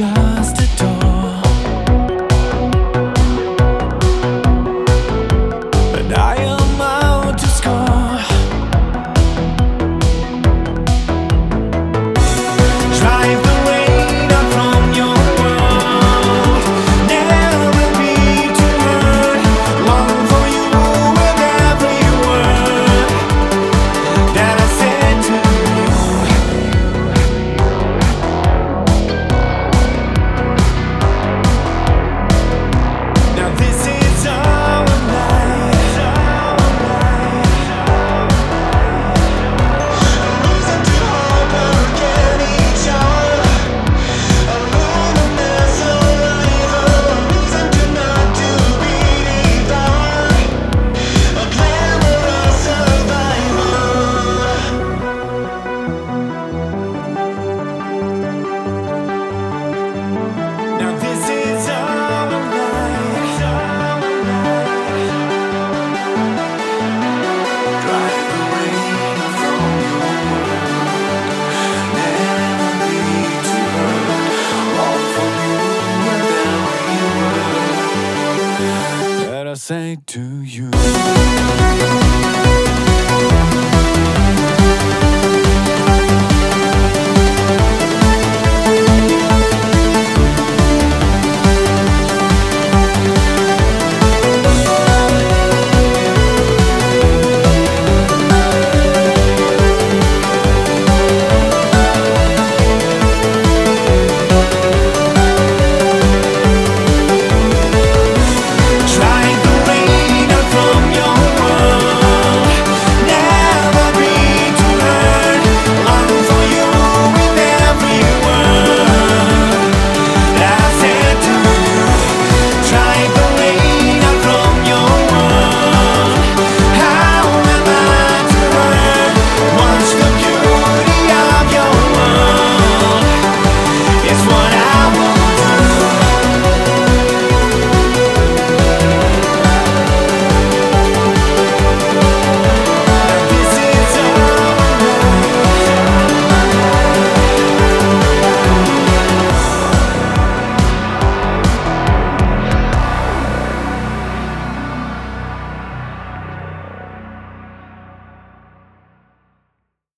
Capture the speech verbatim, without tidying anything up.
just adore. And I am out to score. Drive the rain out from your world. Never be too hurt. Long for you with every word that I said to you. Now this is our life. Losing to hope again each hour. Alone and as a rival. Losing to not to be devoured. A glamorous survival. Now this is our life. Drive the rain from your world. Never be too hurt. All from you with every word that I say to you.